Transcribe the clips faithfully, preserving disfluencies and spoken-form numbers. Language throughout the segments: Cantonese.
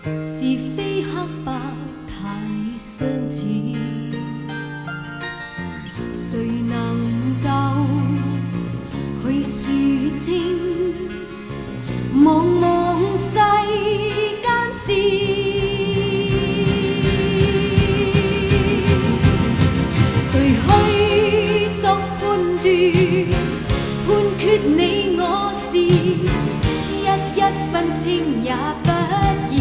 是非黑白太相似，谁能够去说清？茫茫世间事，谁去作判断？判决你我是一一分清也不易。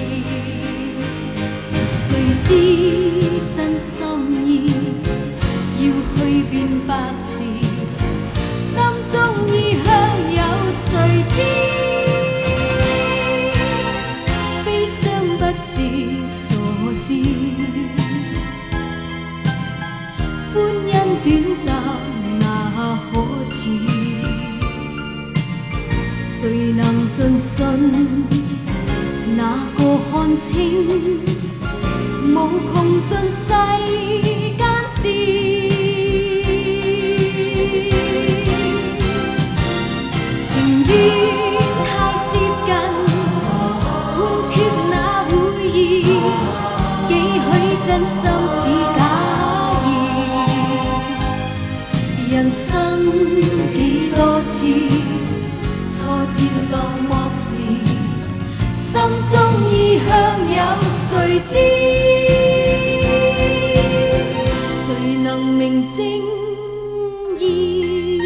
谁知真心意？要去辨白时，心中意向有谁知？悲傷不是傻事，歡欣短暫那可恥？誰能盡信？哪個看清？無窮盡世間事，情願太接近，判決那會易？幾許真心似假意？人生幾多次挫折落寞時，心中意向有誰知？誰能明正義？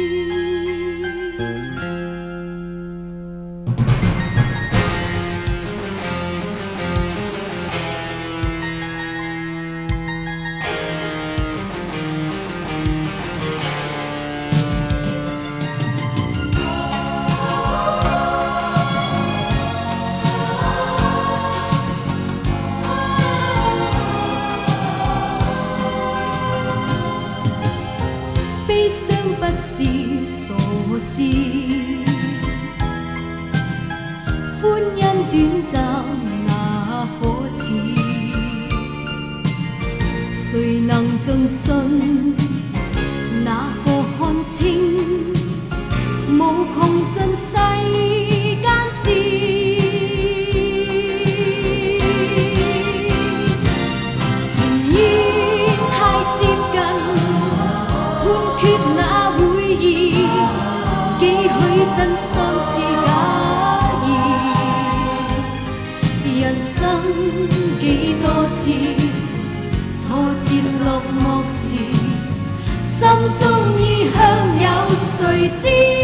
悲傷不是傻事，歡欣短暫那可恥？誰能盡信？哪個看清？無窮盡世間事。真心似假意，人生幾多次挫折落寞時，心中意向有誰知？